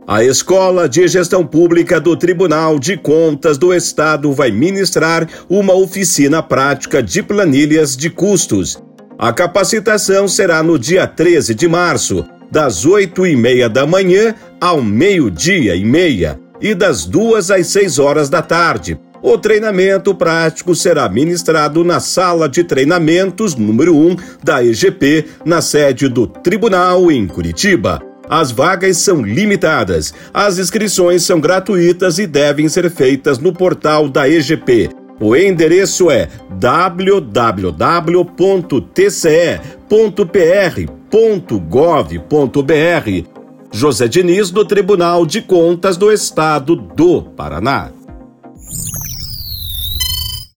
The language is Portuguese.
A Escola de Gestão Pública do Tribunal de Contas do Estado vai ministrar uma oficina prática de planilhas de custos. A capacitação será no dia 13 de março, das 8h30 da manhã ao 12h30 e das 2 às 6 horas da tarde. O treinamento prático será ministrado na Sala de Treinamentos número 1 da EGP, na sede do Tribunal em Curitiba. As vagas são limitadas. As inscrições são gratuitas e devem ser feitas no portal da EGP. O endereço é www.tce.pr.gov.br. José Diniz, do Tribunal de Contas do Estado do Paraná.